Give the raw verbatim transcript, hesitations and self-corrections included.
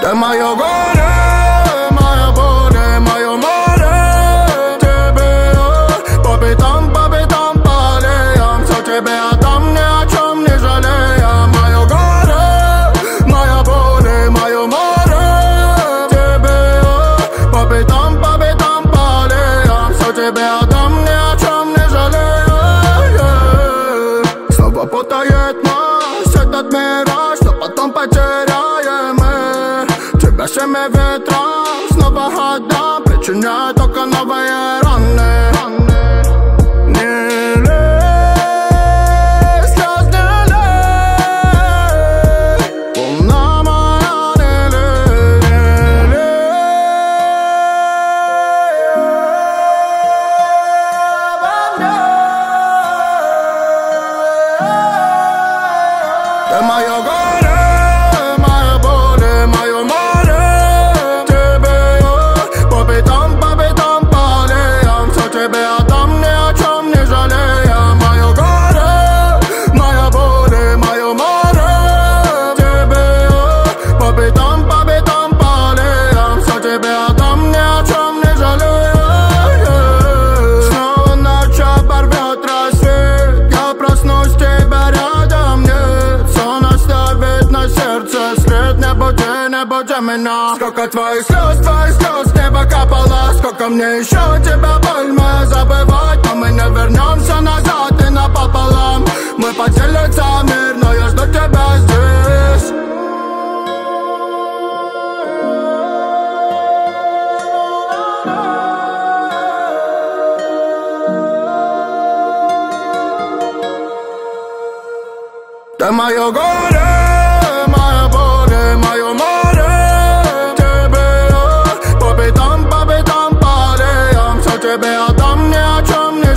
Ты моё горе, моя боль, моё море. Тебе по пятам, по пятам, по аллеям. Всё тебе отдам, ни о чем не жалея. Моё горе, моя боль, моё море. Тебе по пятам, по пятам, по аллеям. Всё тебе отдам, ни о чем не жалея. Снова путает нас этот мираж, но потом потеряем мы. Тебя всеми ветрам снова отдам, причиняя только новые раны. Не лей, слез не лей, луна моя, не лей, не лей. Ты моё горе, моя боль, моё море. Тебе по пятам, по пятам, по аллеям. Всё тебе отдам, ни о чем не жалея. Моё горе, моя боль, моё море. Тебе по пятам, по пятам, по аллеям. Всё тебе отдам, ни о чем не жалея. Снова ночь оборвёт рассвет. Я проснусь, тебя рядом нет. Сон оставит на сердце след. Не буди, не буди меня. Сколько твоих слез, твоих слез с неба капало. Сколько мне еще тебя боль моя забывать. Но мы не вернемся назад и напополам. Мы поделятся мир, но я жду тебя здесь. Ты моё горе, моя боль, моё море. Тебе по пятам, по пятам, по аллеям. Всё тебе отдам, ни о чем не